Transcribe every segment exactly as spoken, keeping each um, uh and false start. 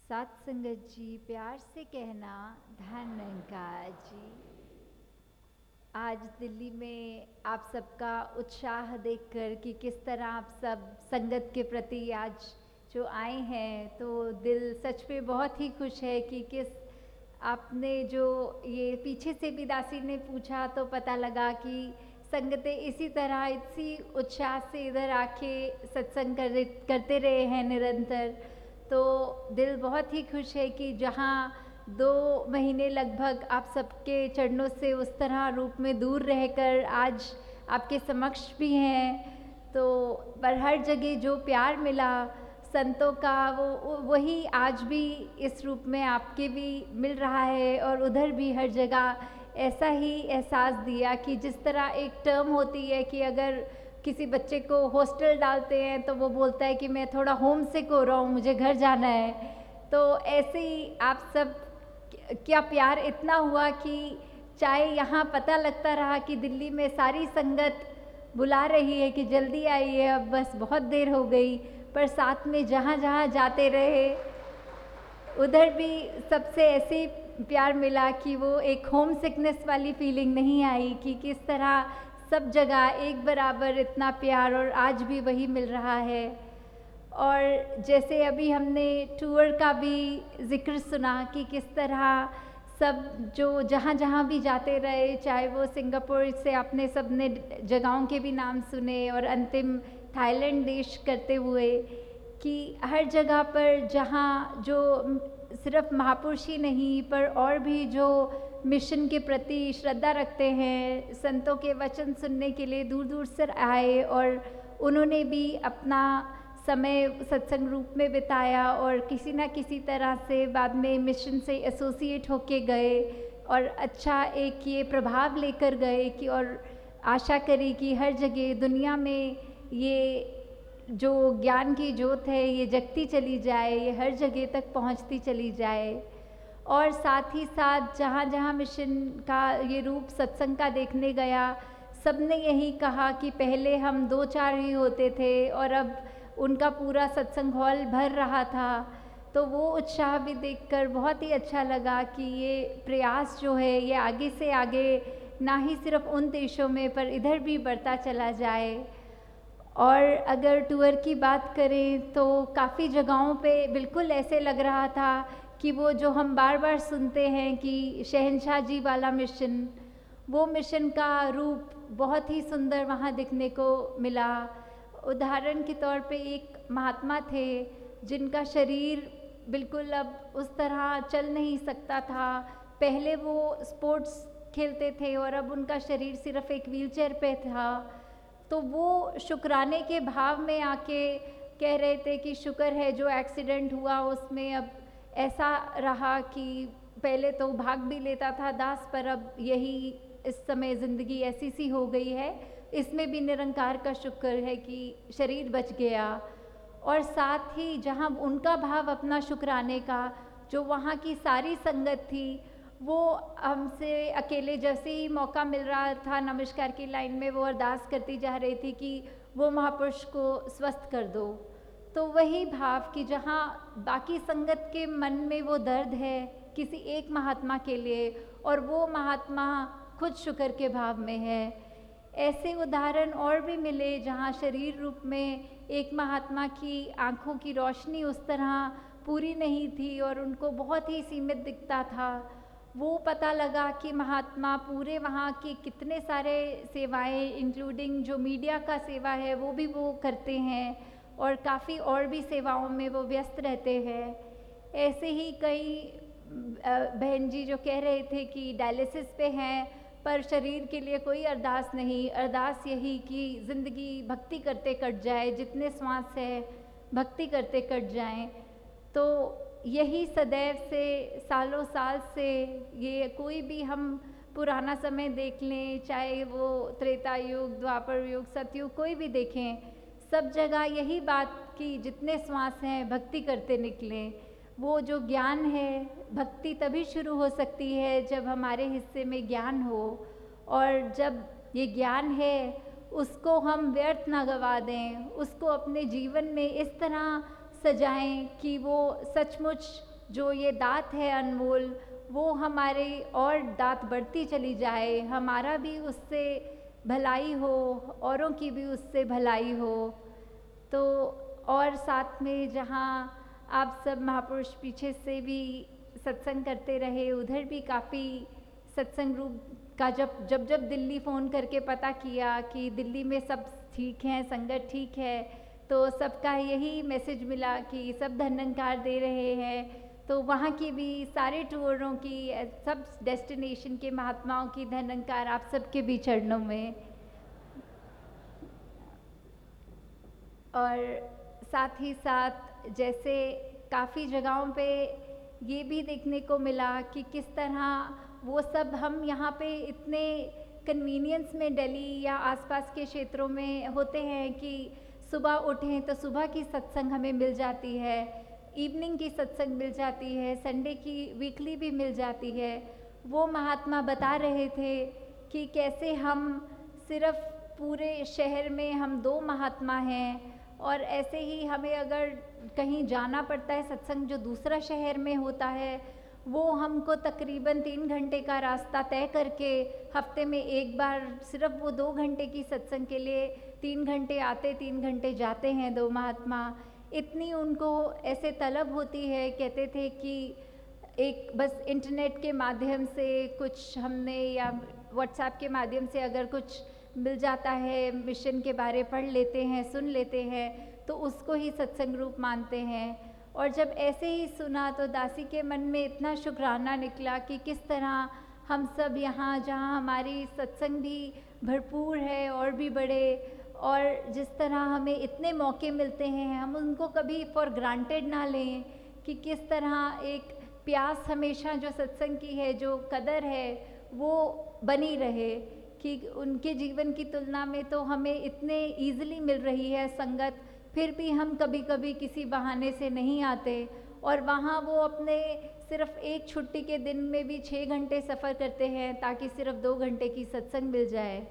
सात संगत जी, प्यार से कहना धन निरंकार जी। आज दिल्ली में आप सबका उत्साह देखकर कि किस तरह आप सब संगत के प्रति आज जो आए हैं, तो दिल सच में बहुत ही खुश है कि किस आपने जो ये पीछे से भी दासी ने पूछा तो पता लगा कि संगतें इसी तरह इसी उत्साह से इधर आके सत्संग कर करते रहे हैं निरंतर। तो दिल बहुत ही खुश है कि जहाँ दो महीने लगभग आप सबके चरणों से उस तरह रूप में दूर रहकर आज आपके समक्ष भी हैं, तो पर हर जगह जो प्यार मिला संतों का वो वही आज भी इस रूप में आपके भी मिल रहा है। और उधर भी हर जगह ऐसा ही एहसास दिया कि जिस तरह एक टर्म होती है कि अगर किसी बच्चे को हॉस्टल डालते हैं तो वो बोलता है कि मैं थोड़ा होम सिक हो रहा हूँ, मुझे घर जाना है। तो ऐसे ही आप सब क्या प्यार इतना हुआ कि चाहे यहाँ पता लगता रहा कि दिल्ली में सारी संगत बुला रही है कि जल्दी आइए, अब बस बहुत देर हो गई, पर साथ में जहाँ जहाँ जाते रहे उधर भी सबसे ऐसे प्यार मिला कि वो एक होम सिकनेस वाली फीलिंग नहीं आई कि किस तरह सब जगह एक बराबर इतना प्यार और आज भी वही मिल रहा है। और जैसे अभी हमने टूर का भी जिक्र सुना कि किस तरह सब जो जहाँ जहाँ भी जाते रहे, चाहे वो सिंगापुर से आपने सब ने जगहों के भी नाम सुने और अंतिम थाईलैंड देश करते हुए कि हर जगह पर जहाँ जो सिर्फ महापुरुष ही नहीं पर और भी जो मिशन के प्रति श्रद्धा रखते हैं, संतों के वचन सुनने के लिए दूर दूर से आए और उन्होंने भी अपना समय सत्संग रूप में बिताया और किसी न किसी तरह से बाद में मिशन से एसोसिएट होके गए और अच्छा एक ये प्रभाव लेकर गए कि और आशा करी कि हर जगह दुनिया में ये जो ज्ञान की ज्योत है ये जगती चली जाए, ये हर जगह तक पहुंचती चली जाए। और साथ ही साथ जहाँ जहाँ मिशन का ये रूप सत्संग का देखने गया, सबने यही कहा कि पहले हम दो चार ही होते थे और अब उनका पूरा सत्संग हॉल भर रहा था। तो वो उत्साह भी देखकर बहुत ही अच्छा लगा कि ये प्रयास जो है ये आगे से आगे ना ही सिर्फ उन देशों में पर इधर भी बढ़ता चला जाए। और अगर टूर की बात करें तो काफ़ी जगहों पे बिल्कुल ऐसे लग रहा था कि वो जो हम बार बार सुनते हैं कि शहंशाह जी वाला मिशन, वो मिशन का रूप बहुत ही सुंदर वहाँ दिखने को मिला। उदाहरण के तौर पे एक महात्मा थे जिनका शरीर बिल्कुल अब उस तरह चल नहीं सकता था। पहले वो स्पोर्ट्स खेलते थे और अब उनका शरीर सिर्फ एक व्हीलचेयर पे था। तो वो शुक्राने के भाव में आके कह रहे थे कि शुक्र है जो एक्सीडेंट हुआ उसमें अब ऐसा रहा कि पहले तो भाग भी लेता था दास, पर अब यही इस समय ज़िंदगी ऐसी सी हो गई है, इसमें भी निरंकार का शुक्र है कि शरीर बच गया। और साथ ही जहाँ उनका भाव अपना शुक्राने का, जो वहाँ की सारी संगत थी वो हमसे अकेले जैसे ही मौका मिल रहा था नमस्कार की लाइन में वो अरदास करती जा रही थी कि वो महापुरुष को स्वस्थ कर दो। तो वही भाव कि जहाँ बाकी संगत के मन में वो दर्द है किसी एक महात्मा के लिए और वो महात्मा खुद शुक्र के भाव में है। ऐसे उदाहरण और भी मिले जहाँ शरीर रूप में एक महात्मा की आँखों की रोशनी उस तरह पूरी नहीं थी और उनको बहुत ही सीमित दिखता था। वो पता लगा कि महात्मा पूरे वहाँ के कितने सारे सेवाएं इंक्लूडिंग जो मीडिया का सेवा है वो भी वो करते हैं और काफ़ी और भी सेवाओं में वो व्यस्त रहते हैं। ऐसे ही कई बहन जी जो कह रहे थे कि डायलिसिस पे हैं पर शरीर के लिए कोई अरदास नहीं, अरदास यही कि ज़िंदगी भक्ति करते कट जाए, जितने श्वास है भक्ति करते कट जाएं। तो यही सदैव से सालों साल से ये कोई भी हम पुराना समय देख लें, चाहे वो त्रेता युग, द्वापर युग, सतयुग, कोई भी देखें, सब जगह यही बात कि जितने श्वास हैं भक्ति करते निकलें। वो जो ज्ञान है, भक्ति तभी शुरू हो सकती है जब हमारे हिस्से में ज्ञान हो, और जब ये ज्ञान है उसको हम व्यर्थ ना गवा दें, उसको अपने जीवन में इस तरह सजाएं कि वो सचमुच जो ये दात है अनमोल, वो हमारी और दात बढ़ती चली जाए, हमारा भी उससे भलाई हो, औरों की भी उससे भलाई हो। तो और साथ में जहाँ आप सब महापुरुष पीछे से भी सत्संग करते रहे, उधर भी काफ़ी सत्संग रूप का जब जब जब दिल्ली फ़ोन करके पता किया कि दिल्ली में सब ठीक हैं, संगत ठीक है, तो सबका यही मैसेज मिला कि सब धन निरंकार दे रहे हैं। तो वहाँ की भी सारे टूरों की, सब डेस्टिनेशन के महात्माओं की धन निरंकार आप सबके भी चरणों में। और साथ ही साथ जैसे काफ़ी जगहों पे ये भी देखने को मिला कि किस तरह वो सब हम यहाँ पे इतने कन्वीनियंस में दिल्ली या आसपास के क्षेत्रों में होते हैं कि सुबह उठें तो सुबह की सत्संग हमें मिल जाती है, इवनिंग की सत्संग मिल जाती है, संडे की वीकली भी मिल जाती है। वो महात्मा बता रहे थे कि कैसे हम सिर्फ पूरे शहर में हम दो महात्मा हैं, और ऐसे ही हमें अगर कहीं जाना पड़ता है सत्संग जो दूसरा शहर में होता है, वो हमको तकरीबन तीन घंटे का रास्ता तय करके हफ्ते में एक बार सिर्फ वो दो घंटे की सत्संग के लिए तीन घंटे आते तीन घंटे जाते हैं दो महात्मा। इतनी उनको ऐसे तलब होती है, कहते थे कि एक बस इंटरनेट के माध्यम से कुछ हमने या व्हाट्सएप के माध्यम से अगर कुछ मिल जाता है, मिशन के बारे पढ़ लेते हैं, सुन लेते हैं, तो उसको ही सत्संग रूप मानते हैं। और जब ऐसे ही सुना तो दासी के मन में इतना शुक्राना निकला कि किस तरह हम सब यहाँ जहाँ हमारी सत्संग भी भरपूर है और भी बड़े, और जिस तरह हमें इतने मौके मिलते हैं हम उनको कभी फॉर ग्रांटेड ना लें, कि किस तरह एक प्यास हमेशा जो सत्संग की है, जो कदर है वो बनी रहे, कि उनके जीवन की तुलना में तो हमें इतने ईज़िली मिल रही है संगत, फिर भी हम कभी कभी किसी बहाने से नहीं आते, और वहाँ वो अपने सिर्फ एक छुट्टी के दिन में भी छः घंटे सफ़र करते हैं ताकि सिर्फ दो घंटे की सत्संग मिल जाए।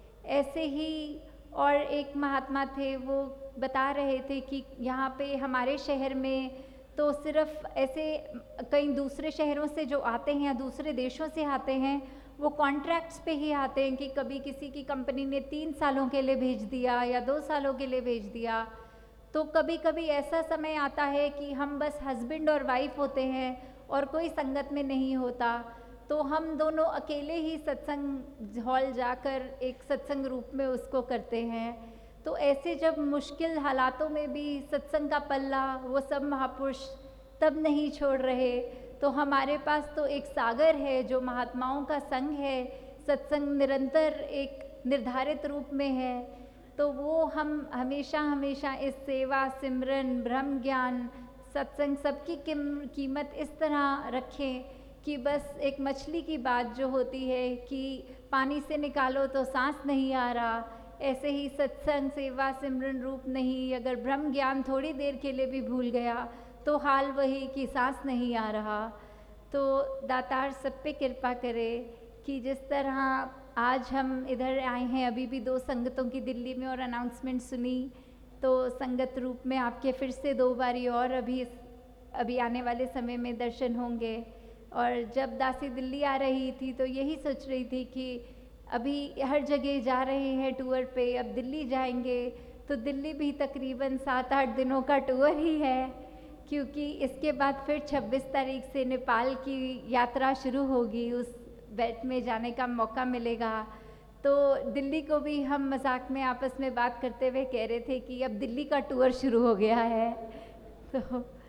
ऐसे ही और एक महात्मा थे, वो बता रहे थे कि यहाँ पे हमारे शहर में तो सिर्फ ऐसे कई दूसरे शहरों से जो आते हैं या दूसरे देशों से आते हैं, वो कॉन्ट्रैक्ट्स पे ही आते हैं कि कभी किसी की कंपनी ने तीन सालों के लिए भेज दिया या दो सालों के लिए भेज दिया। तो कभी कभी ऐसा समय आता है कि हम बस हस्बैंड और वाइफ होते हैं और कोई संगत में नहीं होता, तो हम दोनों अकेले ही सत्संग हॉल जाकर एक सत्संग रूप में उसको करते हैं। तो ऐसे जब मुश्किल हालातों में भी सत्संग का पल्ला वो सब महापुरुष तब नहीं छोड़ रहे, तो हमारे पास तो एक सागर है जो महात्माओं का संग है, सत्संग निरंतर एक निर्धारित रूप में है। तो वो हम हमेशा हमेशा इस सेवा, सिमरन, ब्रह्म ज्ञान, सत्संग सबकी कीमत इस तरह रखें कि बस एक मछली की बात जो होती है कि पानी से निकालो तो सांस नहीं आ रहा, ऐसे ही सत्संग, सेवा, सिमरन रूप नहीं, अगर ब्रह्म ज्ञान थोड़ी देर के लिए भी भूल गया तो हाल वही कि सांस नहीं आ रहा। तो दातार सब पे कृपा करे कि जिस तरह आज हम इधर आए हैं, अभी भी दो संगतों की दिल्ली में और अनाउंसमेंट सुनी, तो संगत रूप में आपके फिर से दो बारी और अभी अभी आने वाले समय में दर्शन होंगे। और जब दासी दिल्ली आ रही थी तो यही सोच रही थी कि अभी हर जगह जा रहे हैं टूर पे, अब दिल्ली जाएंगे तो दिल्ली भी तकरीबन सात आठ दिनों का टूर ही है, क्योंकि इसके बाद फिर छब्बीस तारीख से नेपाल की यात्रा शुरू होगी, उस बेट में जाने का मौका मिलेगा। तो दिल्ली को भी हम मजाक में आपस में बात करते हुए कह रहे थे कि अब दिल्ली का टूर शुरू हो गया है। तो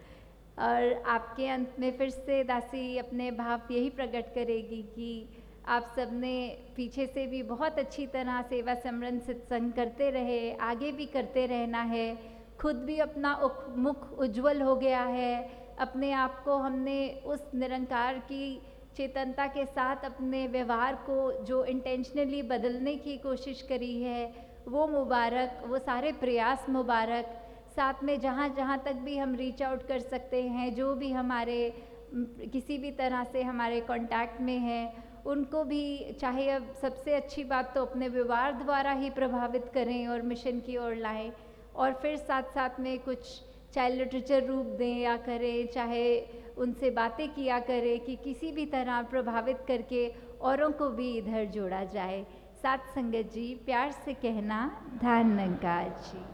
और आपके अंत में फिर से दासी अपने भाव यही प्रकट करेगी कि आप सब ने पीछे से भी बहुत अच्छी तरह सेवा सिमरन सत्संग करते रहे, आगे भी करते रहना है, खुद भी अपना मुख उज्जवल हो गया है, अपने आप को हमने उस निरंकार की चेतनता के साथ अपने व्यवहार को जो इंटेंशनली बदलने की कोशिश करी है वो मुबारक, वो सारे प्रयास मुबारक। साथ में जहाँ जहाँ तक भी हम रीच आउट कर सकते हैं, जो भी हमारे किसी भी तरह से हमारे कांटेक्ट में हैं, उनको भी चाहे अब सबसे अच्छी बात तो अपने व्यवहार द्वारा ही प्रभावित करें और मिशन की ओर लाएं, और फिर साथ साथ में कुछ चाहे लिटरेचर रूप दें या करें, चाहे उनसे बातें किया करें कि किसी भी तरह प्रभावित करके औरों को भी इधर जोड़ा जाए। साथ संगत जी, प्यार से कहना धन्यवाद जी।